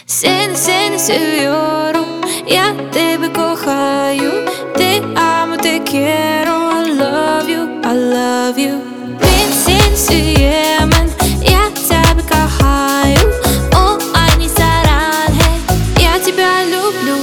Seni seviyorum, я тебе кохаю. Te amo, te quiero, I love you, I love you. Seni sevemem, я тебя кохаю. О, они саранхе, я тебя люблю.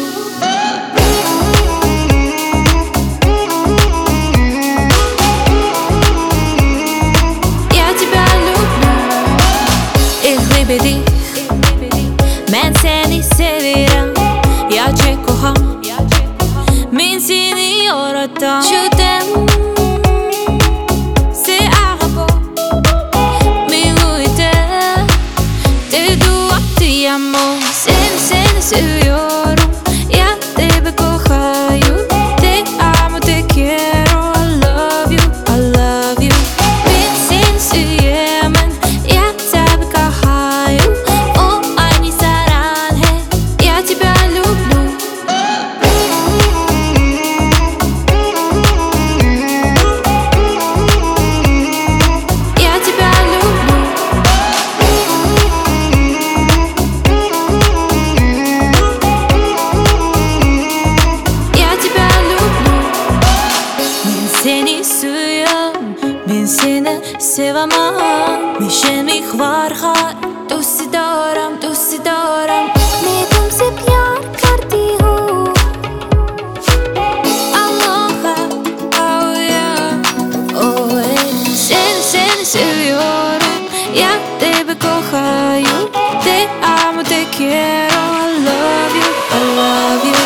Я тебя люблю. Их лебедих, ben seni severim, gerçek koham. Ben seni yaratan Je t'aime, c'est arabo. Milite, te dua, te amo. Seni seviyorum, ya тебе кохаю. Te amo, te quiero, I love you, I love you. Ben seni sevemem, я тебя кохаю. О, они саранхе, я тебя люблю. Я тебя люблю. Я тебя люблю. Ben seni seviyorum, ben seni sevemem. Mission mich varhat, तुझसे डरम. मैं तुमसे प्यार करती हूँ. Aloha, oh yeah, oh yeah. Seni seviyorum, ya тебе кохаю. Te amo, te quiero, I love you, I love you.